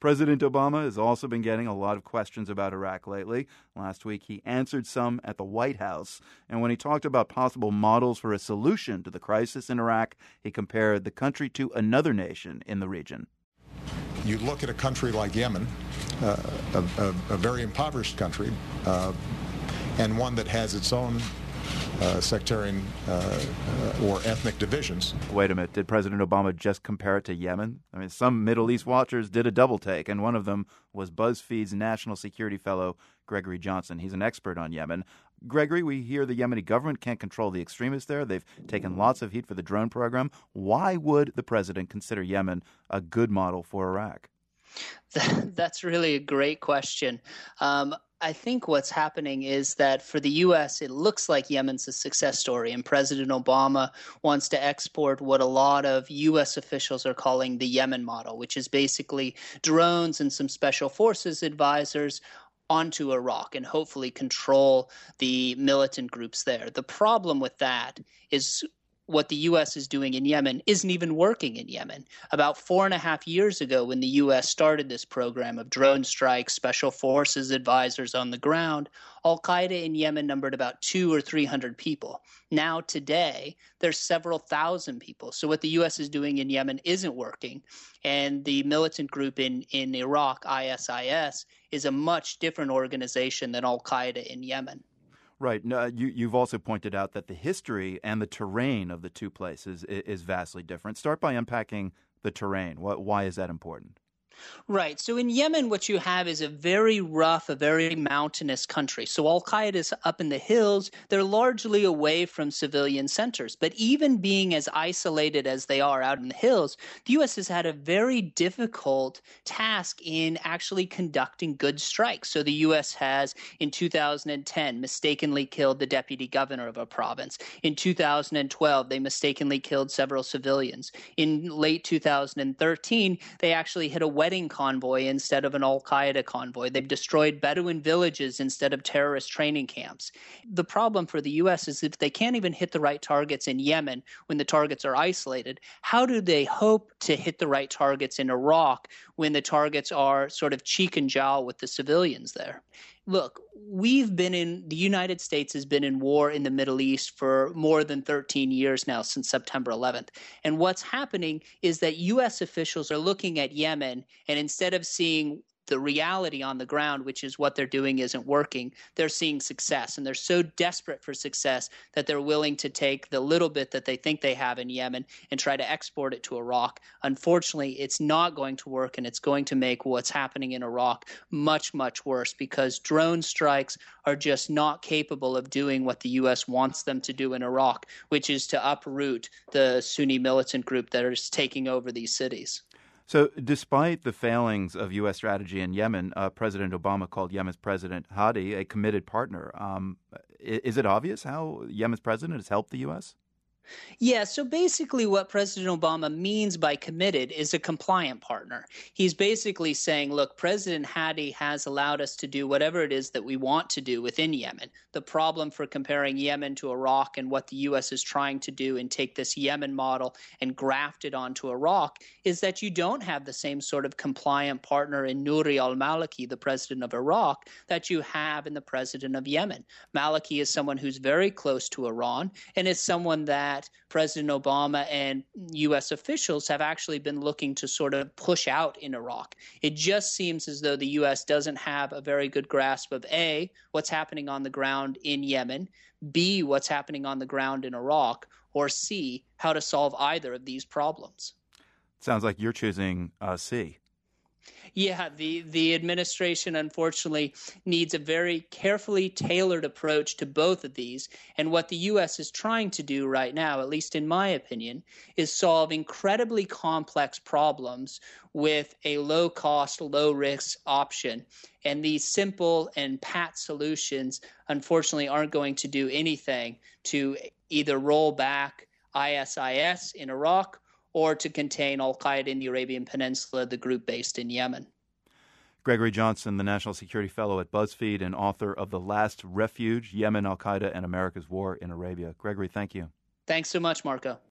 President Obama has also been getting a lot of questions about Iraq lately. Last week, he answered some at the White House. And when he talked about possible models for a solution to the crisis in Iraq, he compared the country to another nation in the region. You look at a country like Yemen, a very impoverished country, and one that has its own sectarian or ethnic divisions. Wait a minute. Did President Obama just compare it to Yemen? I mean, some Middle East watchers did a double take, and one of them was BuzzFeed's national security fellow, Gregory Johnson. He's an expert on Yemen. Gregory, we hear the Yemeni government can't control the extremists there. They've taken lots of heat for the drone program. Why would the president consider Yemen a good model for Iraq? That's really a great question. I think what's happening is that for the U.S., it looks like Yemen's a success story, and President Obama wants to export what a lot of U.S. officials are calling the Yemen model, which is basically drones and some special forces advisors onto Iraq and hopefully control the militant groups there. The problem with that is what the U.S. is doing in Yemen isn't even working in Yemen. About 4.5 years ago, when the U.S. started this program of drone strikes, special forces advisors on the ground, al-Qaeda in Yemen numbered about 200 or 300 people. Now, today, there's several thousand people. So what the U.S. is doing in Yemen isn't working. And the militant group in Iraq, ISIS, is a much different organization than al-Qaeda in Yemen. Right. No, you've also pointed out that the history and the terrain of the two places is vastly different. Start by unpacking the terrain. Why is that important? Right. So in Yemen, what you have is a very rough, a very mountainous country. So al-Qaeda is up in the hills. They're largely away from civilian centers. But even being as isolated as they are out in the hills, the U.S. has had a very difficult task in actually conducting good strikes. So the U.S. has, in 2010, mistakenly killed the deputy governor of a province. In 2012, they mistakenly killed several civilians. In late 2013, they actually hit a wedding convoy instead of an al-Qaeda convoy. They've destroyed Bedouin villages instead of terrorist training camps. The problem for the U.S. is if they can't even hit the right targets in Yemen when the targets are isolated, how do they hope to hit the right targets in Iraq when the targets are sort of cheek and jowl with the civilians there? Look, the United States has been in war in the Middle East for more than 13 years now, since September 11th. And what's happening is that U.S. officials are looking at Yemen, and instead of seeing the reality on the ground, which is what they're doing isn't working, they're seeing success. And they're so desperate for success that they're willing to take the little bit that they think they have in Yemen and try to export it to Iraq. Unfortunately, it's not going to work, and it's going to make what's happening in Iraq much, much worse, because drone strikes are just not capable of doing what the U.S. wants them to do in Iraq, which is to uproot the Sunni militant group that is taking over these cities. So despite the failings of U.S. strategy in Yemen, President Obama called Yemen's President Hadi a committed partner. Is it obvious how Yemen's president has helped the U.S.? Yeah, so basically what President Obama means by committed is a compliant partner. He's basically saying, look, President Hadi has allowed us to do whatever it is that we want to do within Yemen. The problem for comparing Yemen to Iraq and what the U.S. is trying to do and take this Yemen model and graft it onto Iraq is that you don't have the same sort of compliant partner in Nouri al-Maliki, the president of Iraq, that you have in the president of Yemen. Maliki is someone who's very close to Iran and is someone that President Obama and U.S. officials have actually been looking to sort of push out in Iraq. It just seems as though the U.S. doesn't have a very good grasp of A, what's happening on the ground in Yemen, B, what's happening on the ground in Iraq, or C, how to solve either of these problems. Sounds like you're choosing C. Yeah, the administration, unfortunately, needs a very carefully tailored approach to both of these. And what the U.S. is trying to do right now, at least in my opinion, is solve incredibly complex problems with a low-cost, low-risk option. And these simple and pat solutions, unfortunately, aren't going to do anything to either roll back ISIS in Iraq or to contain al-Qaeda in the Arabian Peninsula, the group based in Yemen. Gregory Johnson, the National Security Fellow at BuzzFeed and author of The Last Refuge, Yemen, al-Qaeda, and America's War in Arabia. Gregory, thank you. Thanks so much, Marco.